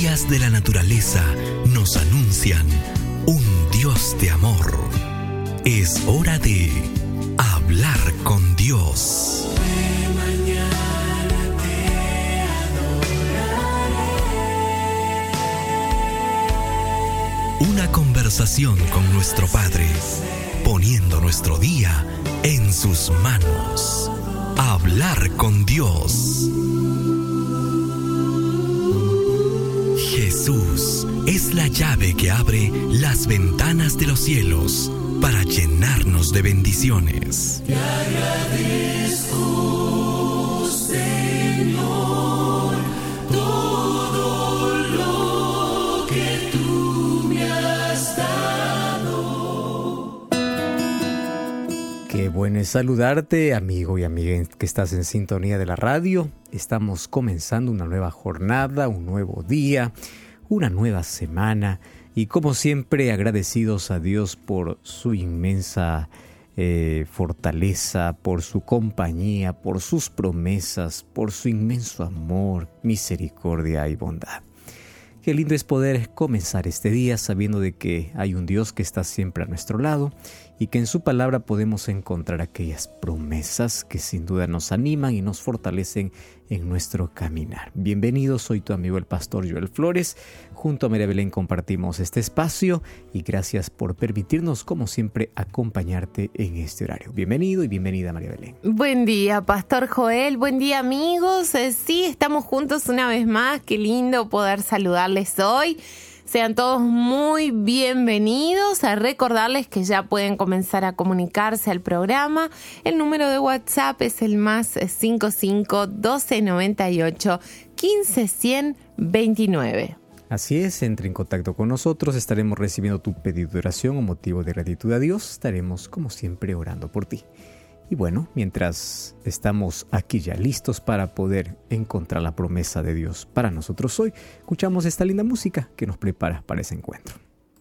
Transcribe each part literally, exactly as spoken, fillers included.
maravillas de la naturaleza nos anuncian un Dios de amor. Es hora de hablar con Dios. De mañana te adoraré. Una conversación con nuestro Padre, poniendo nuestro día en sus manos. Hablar con Dios. Jesús es la llave que abre las ventanas de los cielos para llenarnos de bendiciones. Te agradezco, Señor, todo lo que tú me has dado. Qué bueno es saludarte, amigo y amiga que estás en sintonía de la radio. Estamos comenzando una nueva jornada, un nuevo día, una nueva semana. Y como siempre, agradecidos a Dios por su inmensa eh, fortaleza, por su compañía, por sus promesas, por su inmenso amor, misericordia y bondad. Qué lindo es poder comenzar este día sabiendo de que hay un Dios que está siempre a nuestro lado y que en su palabra podemos encontrar aquellas promesas que sin duda nos animan y nos fortalecen en nuestro caminar. Bienvenido, soy tu amigo el pastor Joel Flores. Junto a María Belén compartimos este espacio y gracias por permitirnos, como siempre, acompañarte en este horario. Bienvenido y bienvenida, María Belén. Buen día, Pastor Joel. Buen día, amigos. Eh, sí, estamos juntos una vez más. Qué lindo poder saludarles hoy. Sean todos muy bienvenidos. A recordarles que ya pueden comenzar a comunicarse al programa. El número de WhatsApp es el más cinco cinco, doce noventa y ocho, quince cien veintinueve. Así es, entre en contacto con nosotros, estaremos recibiendo tu pedido de oración o motivo de gratitud a Dios. Estaremos, como siempre, orando por ti. Y bueno, mientras estamos aquí ya listos para poder encontrar la promesa de Dios para nosotros hoy, escuchamos esta linda música que nos prepara para ese encuentro.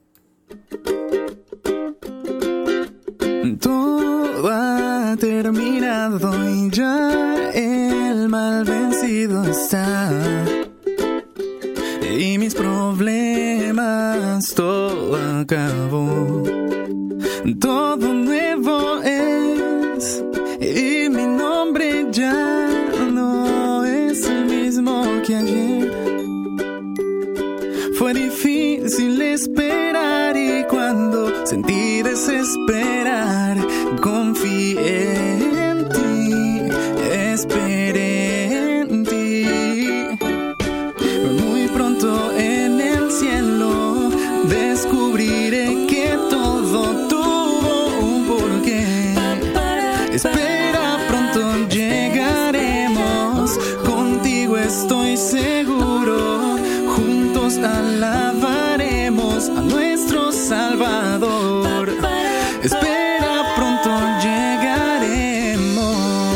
Todo ha terminado y ya el mal vencido está. Y mis problemas todo acabó. Todo nuevo es y mi nombre ya no es el mismo que ayer. Fue difícil esperar y cuando sentí desesperar, confié en ti, esperé en ti. Muy pronto en el cielo descubriré que todo tuvo un porqué. Espera, pronto llegaremos, contigo estoy seguro. Juntos alabaremos a nuestro Salvador. Espera, pronto llegaremos.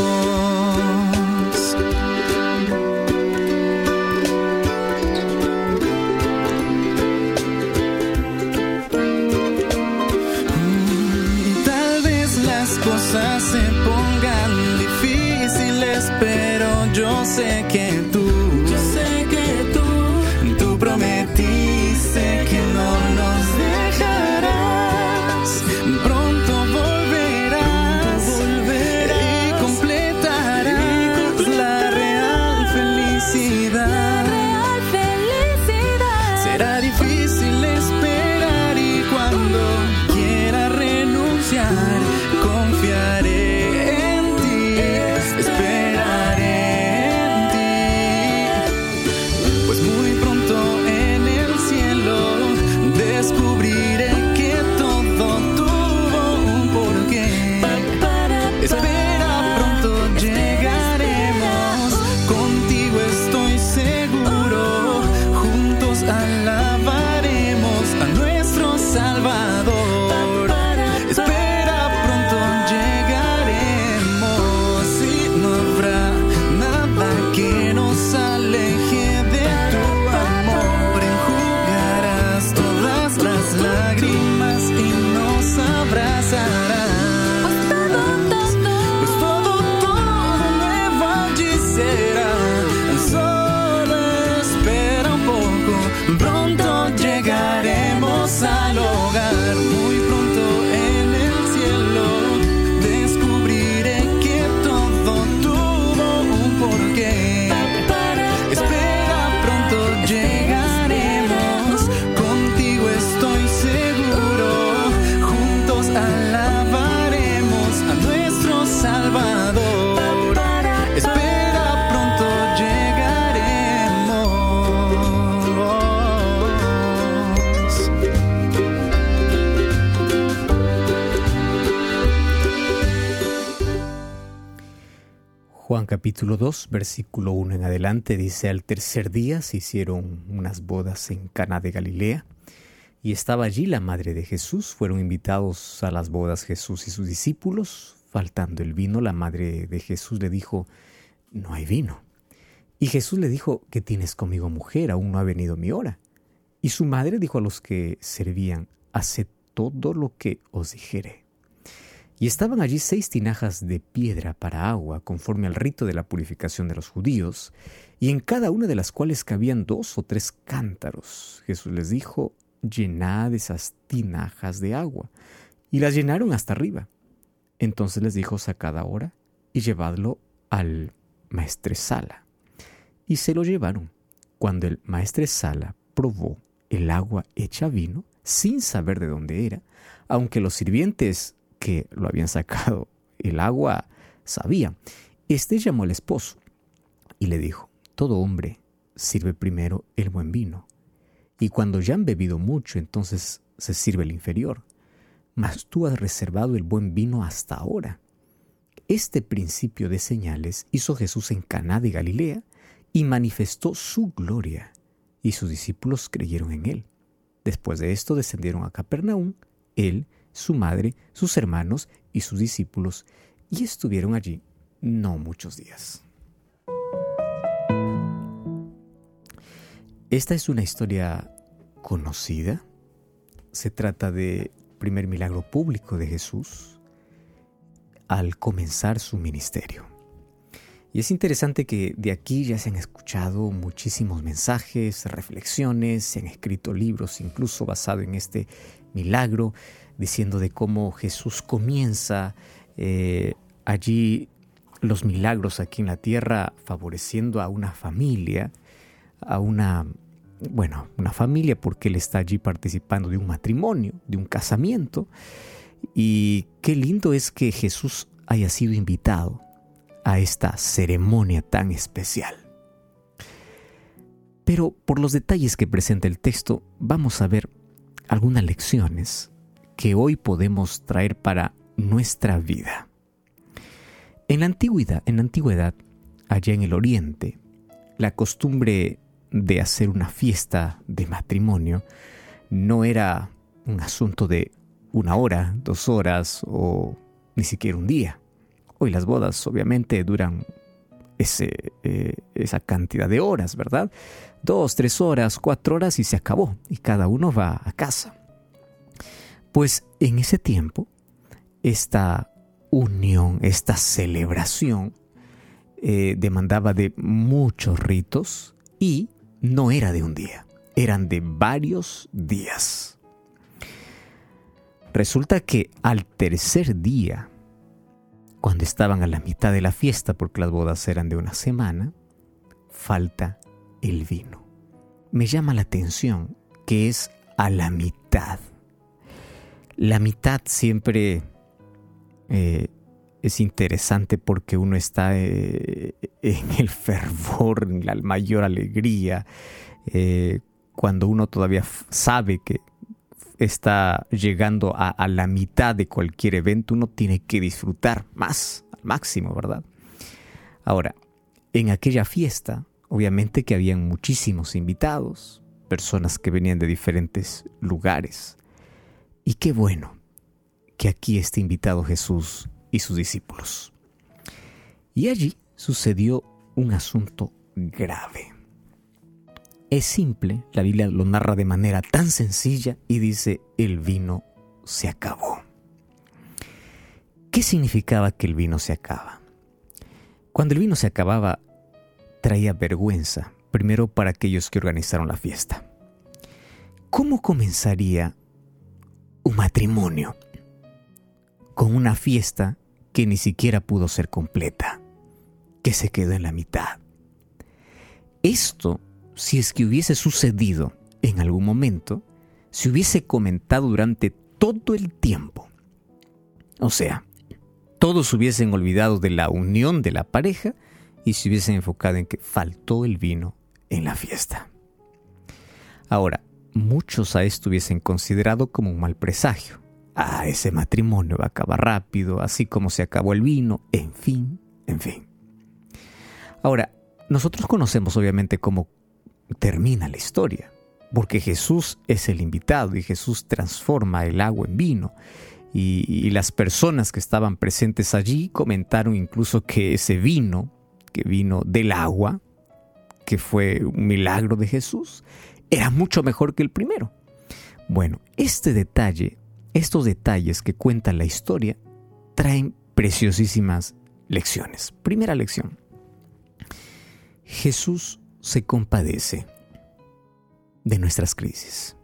Mm, tal vez las cosas se pongan difíciles, pero yo sé que tú, yo sé que tú, tú prometiste que no nos dejarás. Pronto volverás, volverás y completarás la real felicidad. La real felicidad. Será difícil esperar y cuando quiera renunciar, confiaré en ti, esperaré en ti. capítulo dos, versículo uno en adelante, dice: al tercer día se hicieron unas bodas en Caná de Galilea, y estaba allí la madre de Jesús. Fueron invitados a las bodas Jesús y sus discípulos. Faltando el vino, la madre de Jesús le dijo: no hay vino. Y Jesús le dijo: ¿qué tienes conmigo, mujer? Aún no ha venido mi hora. Y su madre dijo a los que servían: haced todo lo que os dijere. Y estaban allí seis tinajas de piedra para agua, conforme al rito de la purificación de los judíos, y en cada una de las cuales cabían dos o tres cántaros. Jesús les dijo: llenad esas tinajas de agua. Y las llenaron hasta arriba. Entonces les dijo: sacad ahora y llevadlo al maestresala. Y se lo llevaron. Cuando el maestresala probó el agua hecha vino, sin saber de dónde era, aunque los sirvientes que lo habían sacado el agua sabían, este llamó al esposo y le dijo: todo hombre sirve primero el buen vino, y cuando ya han bebido mucho, entonces se sirve el inferior. Mas tú has reservado el buen vino hasta ahora. Este principio de señales hizo Jesús en Caná de Galilea y manifestó su gloria, y sus discípulos creyeron en él. Después de esto descendieron a Capernaum, él, su madre, sus hermanos y sus discípulos, y estuvieron allí no muchos días. Esta es una historia conocida. Se trata del primer milagro público de Jesús al comenzar su ministerio. Y es interesante que de aquí ya se han escuchado muchísimos mensajes, reflexiones, se han escrito libros incluso basados en este milagro, diciendo de cómo Jesús comienza eh, allí los milagros aquí en la tierra, favoreciendo a una familia, a una, bueno, una familia porque Él está allí participando de un matrimonio, de un casamiento. Y qué lindo es que Jesús haya sido invitado a esta ceremonia tan especial. Pero por los detalles que presenta el texto, vamos a ver algunas lecciones que hoy podemos traer para nuestra vida. En la antigüedad, en la antigüedad, allá en el Oriente, la costumbre de hacer una fiesta de matrimonio no era un asunto de una hora, dos horas o ni siquiera un día. Hoy las bodas obviamente duran ese, eh, esa cantidad de horas, ¿verdad? Dos, tres horas, cuatro horas y se acabó. Y cada uno va a casa. Pues en ese tiempo, esta unión, esta celebración eh, demandaba de muchos ritos y no era de un día, eran de varios días. Resulta que al tercer día, cuando estaban a la mitad de la fiesta, porque las bodas eran de una semana, falta el vino. Me llama la atención que es a la mitad. La mitad siempre eh, es interesante porque uno está eh, en el fervor, en la mayor alegría, eh, cuando uno todavía f- sabe que está llegando a, a la mitad de cualquier evento, uno tiene que disfrutar más, al máximo, ¿verdad? Ahora, en aquella fiesta, obviamente que habían muchísimos invitados, personas que venían de diferentes lugares. Y qué bueno que aquí esté invitado Jesús y sus discípulos. Y allí sucedió un asunto grave. Es simple, la Biblia lo narra de manera tan sencilla y dice: el vino se acabó. ¿Qué significaba que el vino se acaba? Cuando el vino se acababa, traía vergüenza, primero para aquellos que organizaron la fiesta. ¿Cómo comenzaría un matrimonio con una fiesta que ni siquiera pudo ser completa, que se quedó en la mitad? Esto, si es que hubiese sucedido en algún momento, se hubiese comentado durante todo el tiempo. O sea, todos hubiesen olvidado de la unión de la pareja y se hubiesen enfocado en que faltó el vino en la fiesta. Ahora, muchos a esto hubiesen considerado como un mal presagio. Ah, ese matrimonio va a acabar rápido, así como se acabó el vino, en fin, en fin. Ahora, nosotros conocemos obviamente cómo termina la historia, porque Jesús es el invitado y Jesús transforma el agua en vino. Y, y las personas que estaban presentes allí comentaron incluso que ese vino, que vino del agua, que fue un milagro de Jesús, era mucho mejor que el primero. Bueno, este detalle, estos detalles que cuenta la historia, traen preciosísimas lecciones. Primera lección: Jesús se compadece de nuestras crisis.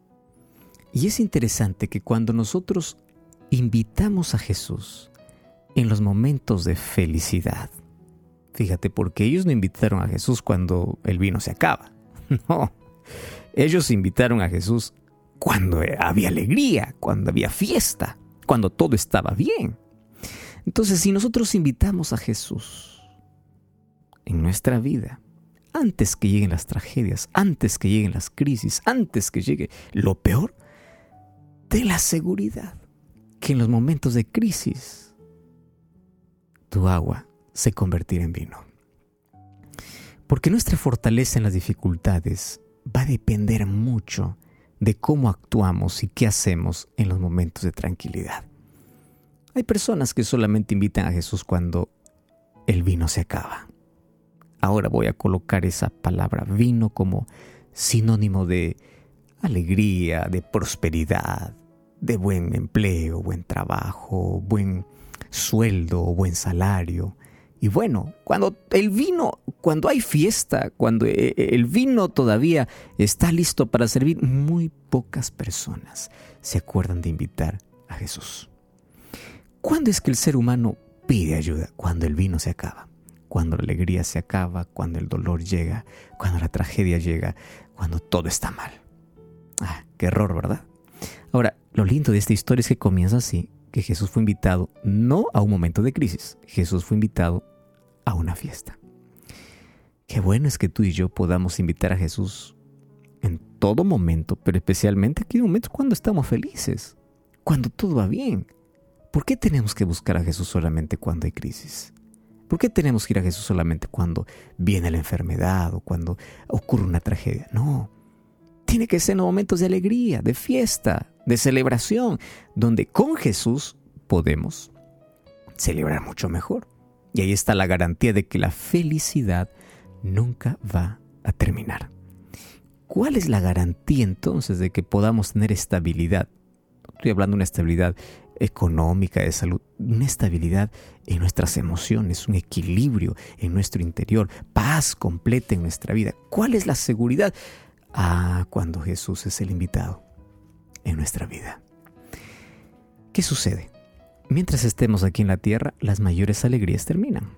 Y es interesante que cuando nosotros invitamos a Jesús en los momentos de felicidad, fíjate, porque ellos no invitaron a Jesús cuando el vino se acaba. No, ellos invitaron a Jesús cuando había alegría, cuando había fiesta, cuando todo estaba bien. Entonces, si nosotros invitamos a Jesús en nuestra vida, antes que lleguen las tragedias, antes que lleguen las crisis, antes que llegue lo peor, ten la seguridad que en los momentos de crisis tu agua se convertirá en vino. Porque nuestra fortaleza en las dificultades va a depender mucho de cómo actuamos y qué hacemos en los momentos de tranquilidad. Hay personas que solamente invitan a Jesús cuando el vino se acaba. Ahora voy a colocar esa palabra vino como sinónimo de alegría, de prosperidad, de buen empleo, buen trabajo, buen sueldo, buen salario. Y bueno, cuando el vino, cuando hay fiesta, cuando el vino todavía está listo para servir, muy pocas personas se acuerdan de invitar a Jesús. ¿Cuándo es que el ser humano pide ayuda? Cuando el vino se acaba, cuando la alegría se acaba, cuando el dolor llega, cuando la tragedia llega, cuando todo está mal. Ah, qué error, ¿verdad? Ahora, lo lindo de esta historia es que comienza así, que Jesús fue invitado no a un momento de crisis, Jesús fue invitado a una fiesta. Qué bueno es que tú y yo podamos invitar a Jesús en todo momento, pero especialmente aquí en momentos cuando estamos felices, cuando todo va bien. ¿Por qué tenemos que buscar a Jesús solamente cuando hay crisis? ¿Por qué tenemos que ir a Jesús solamente cuando viene la enfermedad o cuando ocurre una tragedia? No, tiene que ser en momentos de alegría, de fiesta, de celebración, donde con Jesús podemos celebrar mucho mejor. Y ahí está la garantía de que la felicidad nunca va a terminar. ¿Cuál es la garantía entonces de que podamos tener estabilidad? Estoy hablando de una estabilidad económica, de salud, una estabilidad en nuestras emociones, un equilibrio en nuestro interior, paz completa en nuestra vida. ¿Cuál es la seguridad? Ah, cuando Jesús es el invitado en nuestra vida. ¿Qué sucede? Mientras estemos aquí en la tierra, las mayores alegrías terminan.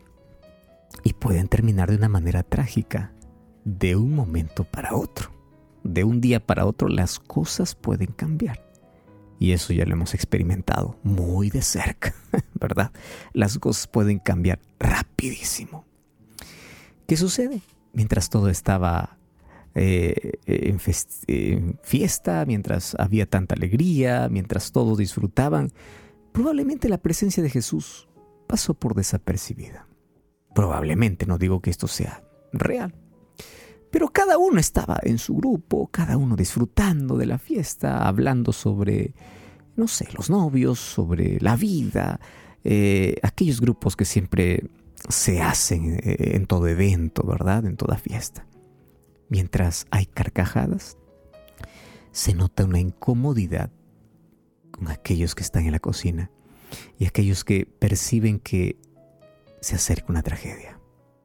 Y pueden terminar de una manera trágica, de un momento para otro. De un día para otro las cosas pueden cambiar. Y eso ya lo hemos experimentado muy de cerca, ¿verdad? Las cosas pueden cambiar rapidísimo. ¿Qué sucede? Mientras todo estaba eh, en, fest- en fiesta, mientras había tanta alegría, mientras todos disfrutaban, probablemente la presencia de Jesús pasó por desapercibida. Probablemente, no digo que esto sea real. Pero cada uno estaba en su grupo, cada uno disfrutando de la fiesta, hablando sobre, no sé, los novios, sobre la vida, eh, aquellos grupos que siempre se hacen en todo evento, ¿verdad? En toda fiesta. Mientras hay carcajadas, se nota una incomodidad con aquellos que están en la cocina y aquellos que perciben que se acerca una tragedia.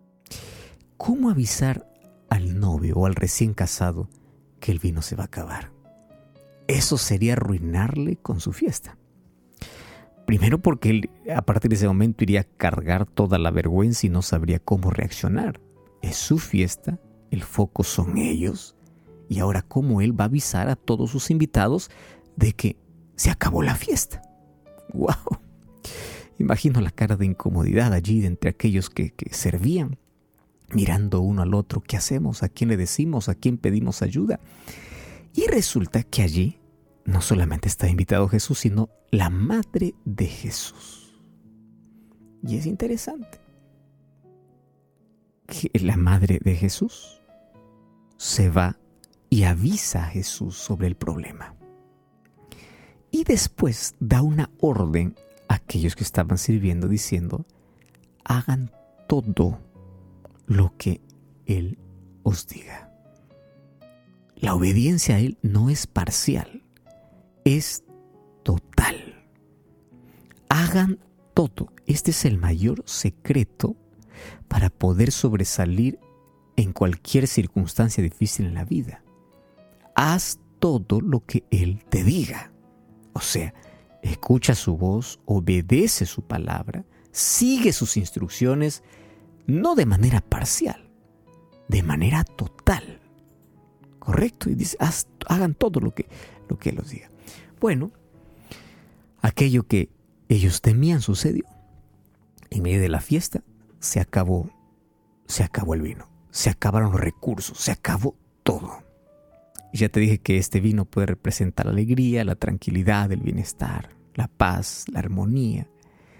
¿Cómo avisar al novio o al recién casado que el vino se va a acabar? Eso sería arruinarle con su fiesta. Primero porque él a partir de ese momento iría a cargar toda la vergüenza y no sabría cómo reaccionar. Es su fiesta, el foco son ellos, y ahora cómo él va a avisar a todos sus invitados de que se acabó la fiesta. ¡Wow! Imagino la cara de incomodidad allí de entre aquellos que, que servían, mirando uno al otro. ¿Qué hacemos? ¿A quién le decimos? ¿A quién pedimos ayuda? Y resulta que allí no solamente está invitado Jesús, sino la madre de Jesús. Y es interesante. que la madre de Jesús se va y avisa a Jesús sobre el problema. Y después da una orden a aquellos que estaban sirviendo diciendo: hagan todo lo que Él os diga. La obediencia a Él no es parcial, es total. Hagan todo. Este es el mayor secreto para poder sobresalir en cualquier circunstancia difícil en la vida. Haz todo lo que Él te diga. O sea, escucha su voz, obedece su palabra, sigue sus instrucciones, no de manera parcial, de manera total. ¿Correcto? Y dice, haz, hagan todo lo que, lo que Él os diga. Bueno, aquello que ellos temían sucedió. En medio de la fiesta se acabó, se acabó el vino, se acabaron los recursos, se acabó todo. Ya te dije que este vino puede representar la alegría, la tranquilidad, el bienestar, la paz, la armonía.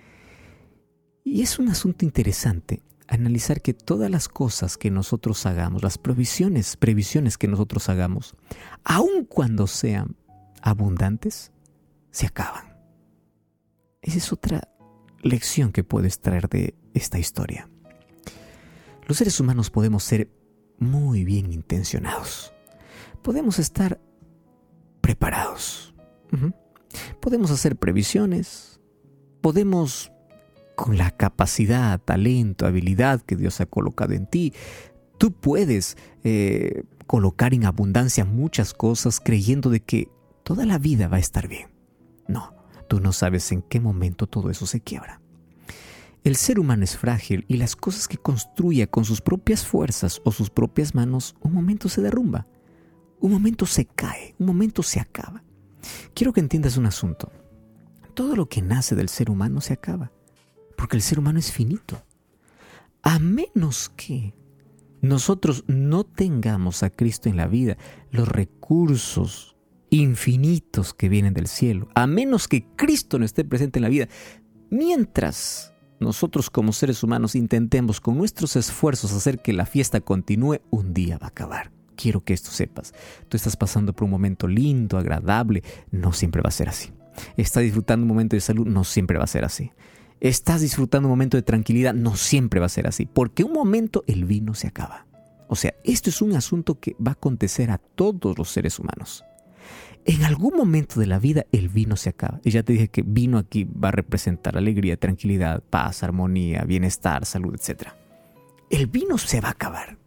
Y es un asunto interesante analizar que todas las cosas que nosotros hagamos, las provisiones, previsiones que nosotros hagamos, aun cuando sean abundantes, se acaban. Esa es otra lección que puedes traer de esta historia. Los seres humanos podemos ser muy bien intencionados. Podemos estar preparados. Uh-huh. Podemos hacer previsiones. Podemos, con la capacidad, talento, habilidad que Dios ha colocado en ti, tú puedes eh, colocar en abundancia muchas cosas creyendo de que toda la vida va a estar bien. No, tú no sabes en qué momento todo eso se quiebra. El ser humano es frágil y las cosas que construya con sus propias fuerzas o sus propias manos, un momento se derrumba. Un momento se cae, un momento se acaba. Quiero que entiendas un asunto. Todo lo que nace del ser humano se acaba, porque el ser humano es finito. A menos que nosotros no tengamos a Cristo en la vida, los recursos infinitos que vienen del cielo, a menos que Cristo no esté presente en la vida, mientras nosotros como seres humanos intentemos con nuestros esfuerzos hacer que la fiesta continúe, un día va a acabar. Quiero que esto sepas. Tú estás pasando por un momento lindo, agradable. No siempre va a ser así. Estás disfrutando un momento de salud. No siempre va a ser así. Estás disfrutando un momento de tranquilidad. No siempre va a ser así. Porque un momento el vino se acaba. O sea, esto es un asunto que va a acontecer a todos los seres humanos. En algún momento de la vida el vino se acaba. Y ya te dije que vino aquí va a representar alegría, tranquilidad, paz, armonía, bienestar, salud, etcétera. El vino se va a acabar.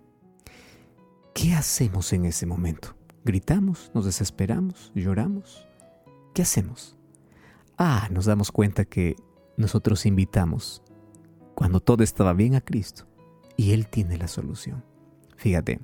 ¿Qué hacemos en ese momento? ¿Gritamos? ¿Nos desesperamos? ¿Lloramos? ¿Qué hacemos? Ah, nos damos cuenta que nosotros invitamos cuando todo estaba bien a Cristo y Él tiene la solución. Fíjate,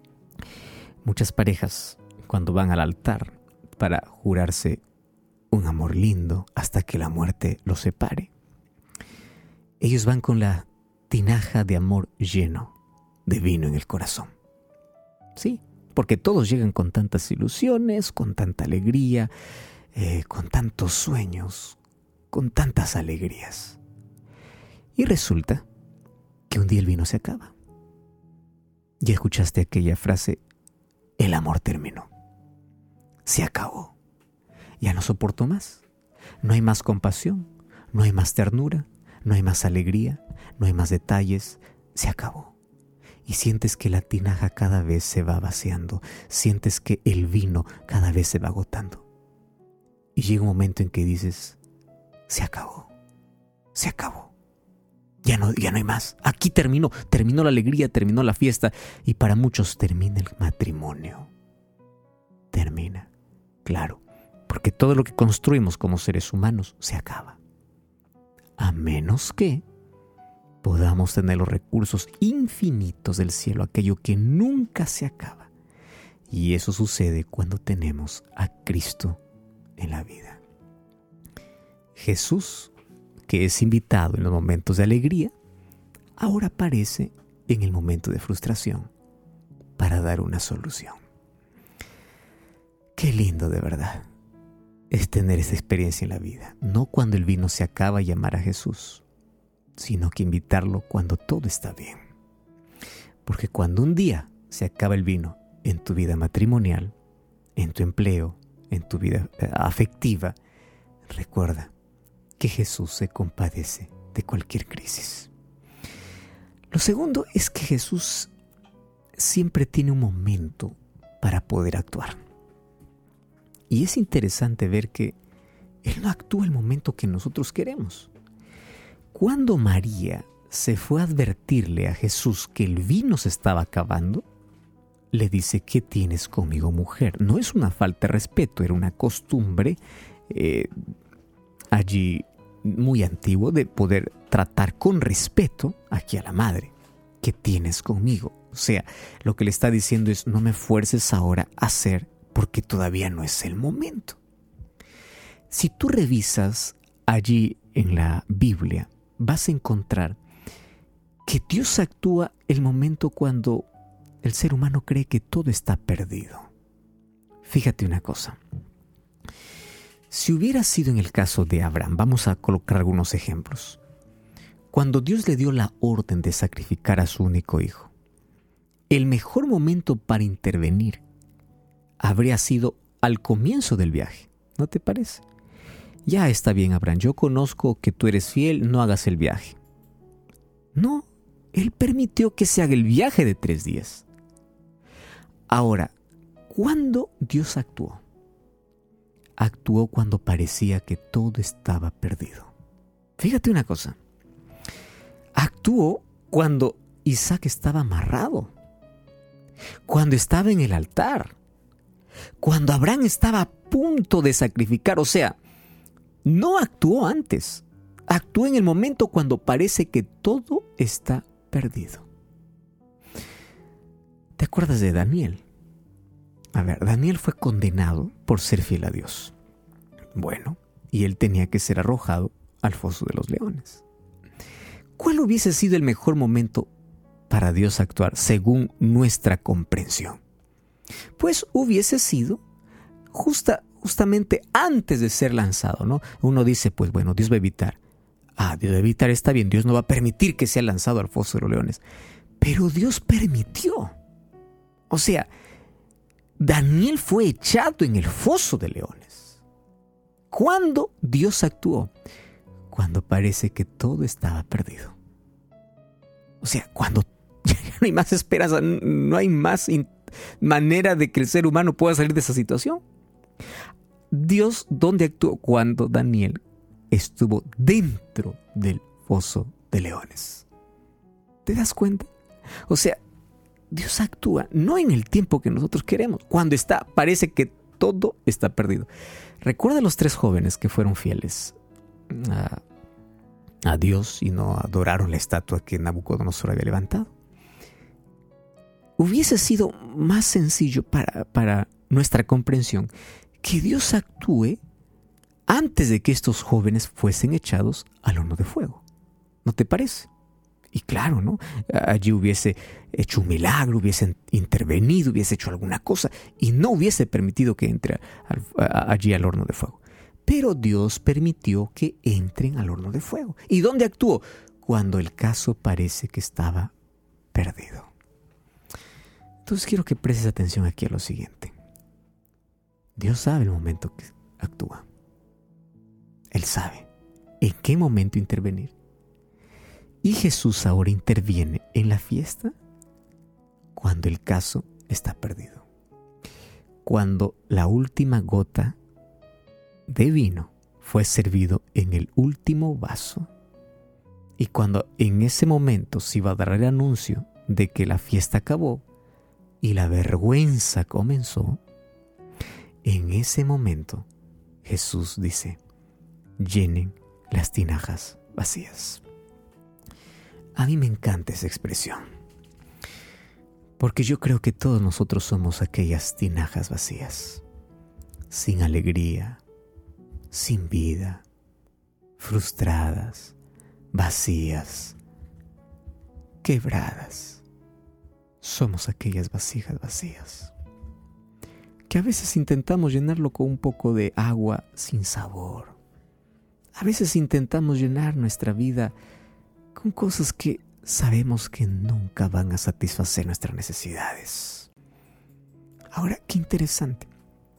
muchas parejas cuando van al altar para jurarse un amor lindo hasta que la muerte los separe, ellos van con la tinaja de amor lleno de vino en el corazón. Sí, porque todos llegan con tantas ilusiones, con tanta alegría, eh, con tantos sueños, con tantas alegrías. Y resulta que un día el vino se acaba. Ya escuchaste aquella frase, el amor terminó. Se acabó. Ya no soporto más. No hay más compasión, no hay más ternura, no hay más alegría, no hay más detalles. Se acabó. Y sientes que la tinaja cada vez se va vaciando. Sientes que el vino cada vez se va agotando. Y llega un momento en que dices, se acabó, se acabó. Ya no, ya no hay más. Aquí terminó, terminó la alegría, terminó la fiesta. Y para muchos termina el matrimonio. Termina, claro, porque todo lo que construimos como seres humanos se acaba. A menos que podamos tener los recursos infinitos del cielo, aquello que nunca se acaba. Y eso sucede cuando tenemos a Cristo en la vida. Jesús, que es invitado en los momentos de alegría, ahora aparece en el momento de frustración para dar una solución. Qué lindo de verdad es tener esta experiencia en la vida. No cuando el vino se acaba y llamar a Jesús, sino que invitarlo cuando todo está bien. Porque cuando un día se acaba el vino en tu vida matrimonial, en tu empleo, en tu vida afectiva, recuerda que Jesús se compadece de cualquier crisis. Lo segundo es que Jesús siempre tiene un momento para poder actuar. Y es interesante ver que Él no actúa el momento que nosotros queremos. Cuando María se fue a advertirle a Jesús que el vino se estaba acabando, le dice: ¿qué tienes conmigo, mujer? No es una falta de respeto, era una costumbre eh, allí muy antigua de poder tratar con respeto aquí a la madre. ¿Qué tienes conmigo? O sea, lo que le está diciendo es: no me fuerces ahora a hacer porque todavía no es el momento. Si tú revisas allí en la Biblia, vas a encontrar que Dios actúa el momento cuando el ser humano cree que todo está perdido. Fíjate una cosa. Si hubiera sido en el caso de Abraham, vamos a colocar algunos ejemplos. Cuando Dios le dio la orden de sacrificar a su único hijo, el mejor momento para intervenir habría sido al comienzo del viaje, ¿no te parece? Ya está bien, Abraham, yo conozco que tú eres fiel, no hagas el viaje. No, Él permitió que se haga el viaje de tres días. Ahora, ¿cuándo Dios actuó? Actuó cuando parecía que todo estaba perdido. Fíjate una cosa. Actuó cuando Isaac estaba amarrado, cuando estaba en el altar, cuando Abraham estaba a punto de sacrificar. O sea, no actuó antes. Actuó en el momento cuando parece que todo está perdido. ¿Te acuerdas de Daniel? A ver, Daniel fue condenado por ser fiel a Dios. Bueno, y él tenía que ser arrojado al foso de los leones. ¿Cuál hubiese sido el mejor momento para Dios actuar según nuestra comprensión? Pues hubiese sido justa, justamente antes de ser lanzado, ¿no? Uno dice, pues bueno, Dios va a evitar. Ah, Dios va a evitar, está bien, Dios no va a permitir que sea lanzado al foso de los leones. Pero Dios permitió. O sea, Daniel fue echado en el foso de leones. ¿Cuándo Dios actuó? Cuando parece que todo estaba perdido. O sea, cuando ya no hay más esperanza, no hay más in- manera de que el ser humano pueda salir de esa situación. Dios, ¿dónde actuó? Cuando Daniel estuvo dentro del foso de leones. ¿Te das cuenta? O sea, Dios actúa no en el tiempo que nosotros queremos. Cuando está, parece que todo está perdido. Recuerda a los tres jóvenes que fueron fieles a, a Dios y no adoraron la estatua que Nabucodonosor había levantado. Hubiese sido más sencillo para, para nuestra comprensión que Dios actúe antes de que estos jóvenes fuesen echados al horno de fuego. ¿No te parece? Y claro, ¿no? Allí hubiese hecho un milagro, hubiese intervenido, hubiese hecho alguna cosa y no hubiese permitido que entre al, a, allí al horno de fuego. Pero Dios permitió que entren al horno de fuego. ¿Y dónde actuó? Cuando el caso parece que estaba perdido. Entonces quiero que prestes atención aquí a lo siguiente. Dios sabe el momento que actúa. Él sabe en qué momento intervenir. Y Jesús ahora interviene en la fiesta cuando el caso está perdido. Cuando la última gota de vino fue servido en el último vaso. Y cuando en ese momento se iba a dar el anuncio de que la fiesta acabó y la vergüenza comenzó, en ese momento Jesús dice: llenen las tinajas vacías. A mí me encanta esa expresión, porque yo creo que todos nosotros somos aquellas tinajas vacías, sin alegría, sin vida, frustradas, vacías, quebradas. Somos aquellas vasijas vacías, que a veces intentamos llenarlo con un poco de agua sin sabor. A veces intentamos llenar nuestra vida con cosas que sabemos que nunca van a satisfacer nuestras necesidades. Ahora, qué interesante.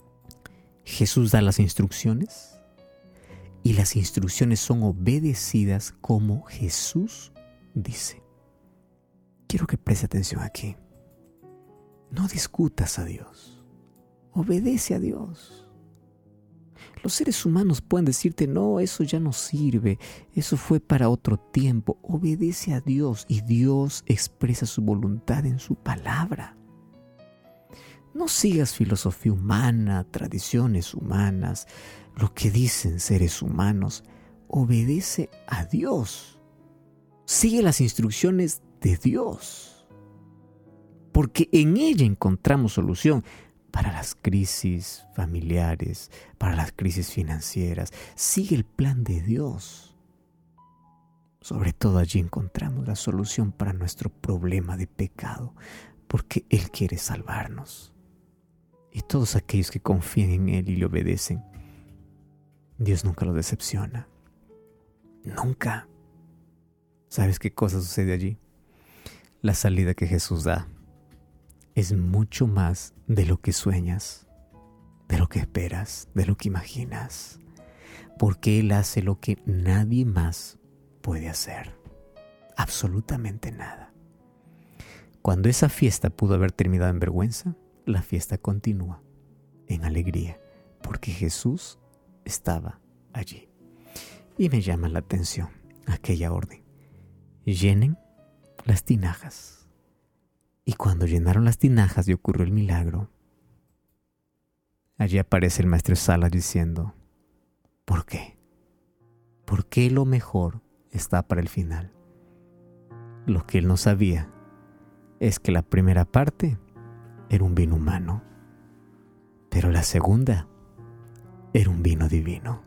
Jesús da las instrucciones y las instrucciones son obedecidas como Jesús dice. Quiero que preste atención aquí. No discutas a Dios. Obedece a Dios. Los seres humanos pueden decirte, no, eso ya no sirve, eso fue para otro tiempo. Obedece a Dios y Dios expresa su voluntad en su palabra. No sigas filosofía humana, tradiciones humanas, lo que dicen seres humanos. Obedece a Dios. Sigue las instrucciones de Dios, porque en ella encontramos solución para las crisis familiares, para las crisis financieras. Sigue el plan de Dios. Sobre todo allí encontramos la solución para nuestro problema de pecado, porque Él quiere salvarnos. Y todos aquellos que confían en Él y le obedecen, Dios nunca los decepciona. Nunca. ¿Sabes qué cosa sucede allí? La salida que Jesús da es mucho más de lo que sueñas, de lo que esperas, de lo que imaginas, porque Él hace lo que nadie más puede hacer. Absolutamente nada. Cuando esa fiesta pudo haber terminado en vergüenza, la fiesta continúa en alegría, porque Jesús estaba allí. Y me llama la atención aquella orden. Llenen las tinajas. Y cuando llenaron las tinajas y ocurrió el milagro, allí aparece el maestro Salas diciendo, ¿por qué? ¿Por qué lo mejor está para el final? Lo que él no sabía es que la primera parte era un vino humano, pero la segunda era un vino divino.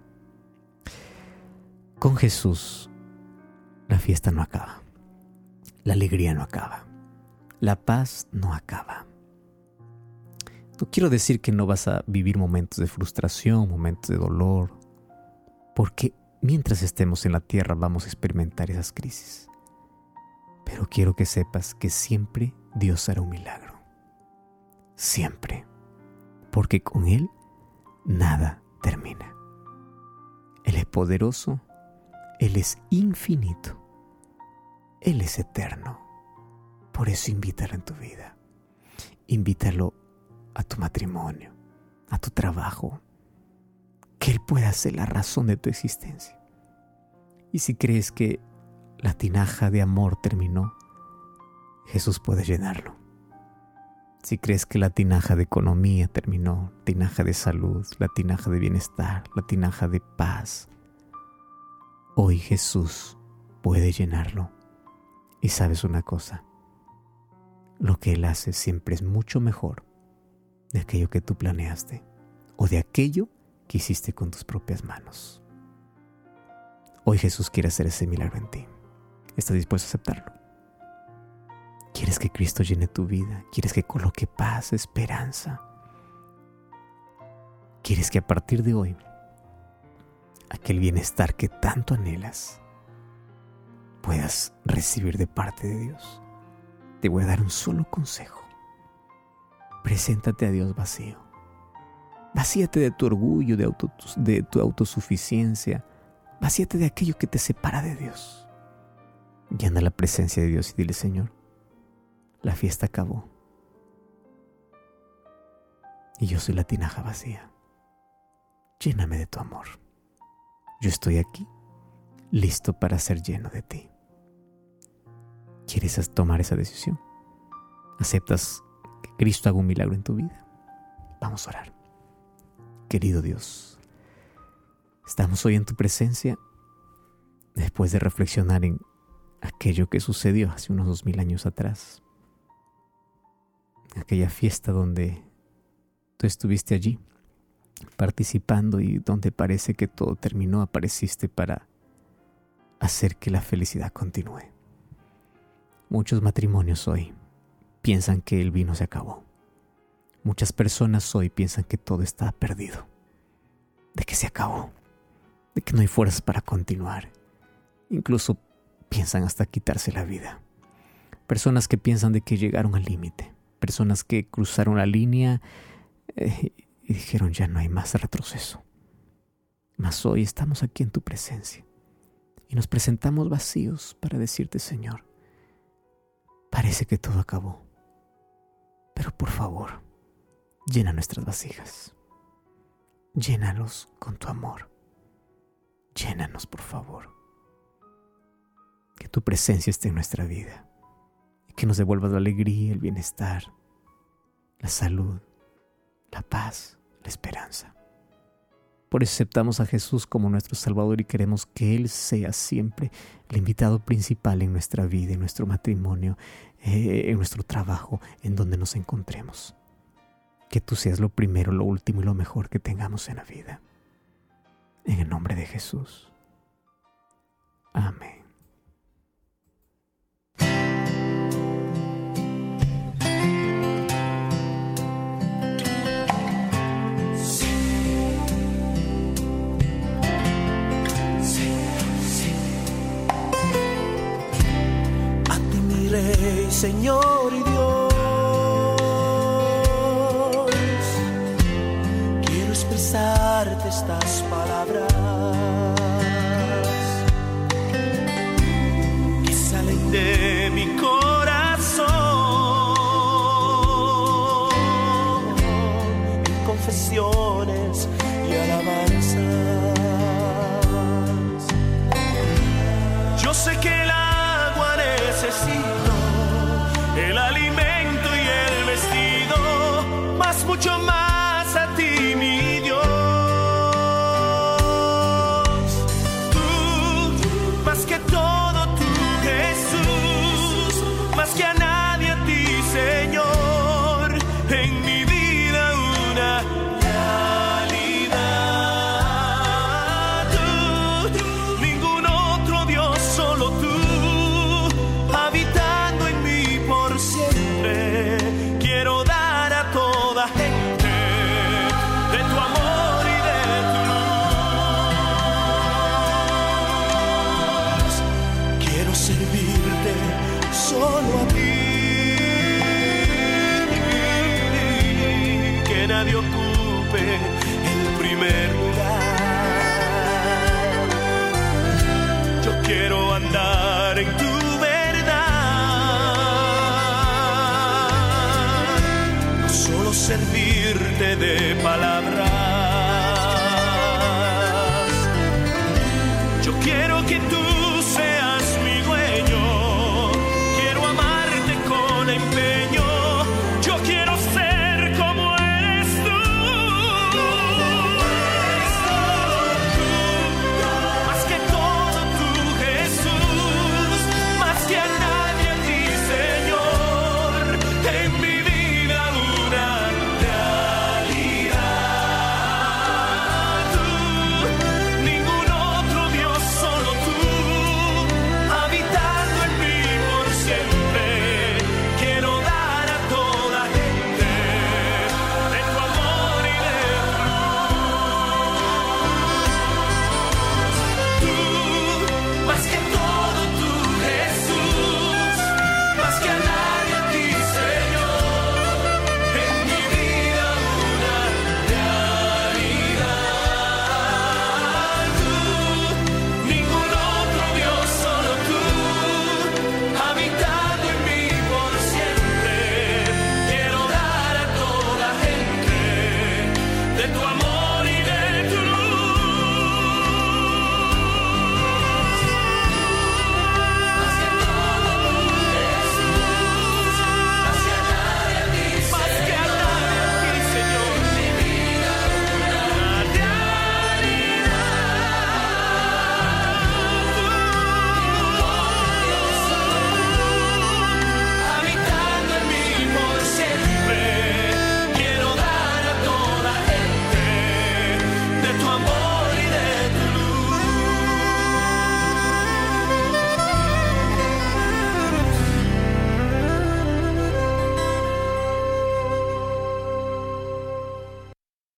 Con Jesús, la fiesta no acaba, la alegría no acaba, la paz no acaba. No quiero decir que no vas a vivir momentos de frustración, momentos de dolor, porque mientras estemos en la tierra vamos a experimentar esas crisis. Pero quiero que sepas que siempre Dios hará un milagro. Siempre. Porque con Él nada termina. Él es poderoso, Él es infinito, Él es eterno. Por eso invítalo en tu vida. Invítalo a tu matrimonio, a tu trabajo, que Él pueda ser la razón de tu existencia. Y si crees que la tinaja de amor terminó, Jesús puede llenarlo. Si crees que la tinaja de economía terminó, tinaja de salud, la tinaja de bienestar, la tinaja de paz, hoy Jesús puede llenarlo. Y sabes una cosa, lo que Él hace siempre es mucho mejor de aquello que tú planeaste o de aquello que hiciste con tus propias manos. Hoy Jesús quiere hacer ese milagro en ti. ¿Estás dispuesto a aceptarlo? ¿Quieres que Cristo llene tu vida? ¿Quieres que coloque paz, esperanza? ¿Quieres que a partir de hoy aquel bienestar que tanto anhelas puedas recibir de parte de Dios? Te voy a dar un solo consejo. Preséntate a Dios vacío. Vacíate de tu orgullo, de, auto, de tu autosuficiencia. Vacíate de aquello que te separa de Dios. Y anda a la presencia de Dios y dile, Señor, la fiesta acabó. Y yo soy la tinaja vacía. Lléname de tu amor. Yo estoy aquí, listo para ser lleno de ti. ¿Quieres tomar esa decisión? ¿Aceptas que Cristo haga un milagro en tu vida? Vamos a orar. Querido Dios, estamos hoy en tu presencia después de reflexionar en aquello que sucedió hace unos dos mil años atrás. Aquella fiesta donde tú estuviste allí participando y donde parece que todo terminó, apareciste para hacer que la felicidad continúe. Muchos matrimonios hoy piensan que el vino se acabó. Muchas personas hoy piensan que todo está perdido, de que se acabó, de que no hay fuerzas para continuar. Incluso piensan hasta quitarse la vida. Personas que piensan de que llegaron al límite. Personas que cruzaron la línea eh, y dijeron ya no hay más retroceso. Mas hoy estamos aquí en tu presencia y nos presentamos vacíos para decirte, Señor, parece que todo acabó, pero por favor, llena nuestras vasijas. Llénalos con tu amor. Llénanos, por favor. Que tu presencia esté en nuestra vida y que nos devuelvas la alegría, el bienestar, la salud, la paz, la esperanza. Por eso aceptamos a Jesús como nuestro Salvador y queremos que Él sea siempre el invitado principal en nuestra vida, en nuestro matrimonio, eh, en nuestro trabajo, en donde nos encontremos. Que tú seas lo primero, lo último y lo mejor que tengamos en la vida. En el nombre de Jesús. Amén. Rey, Señor y Dios, quiero expresarte estas palabras que salen de mi corazón en confesiones y alabanzas. Yo sé que el agua necesita el alimento y el vestido, más mucho más a ti, mi Dios. Tú, más que todo tú, Jesús, más que a nadie a ti, Señor, en mi vida una realidad. Tú, ningún otro Dios, solo tú. Quiero dar a toda gente de tu amor y de tu luz. Quiero servirte solo a ti, que nadie ocupe el primer lugar. Yo quiero andar en tu servirte de palabra.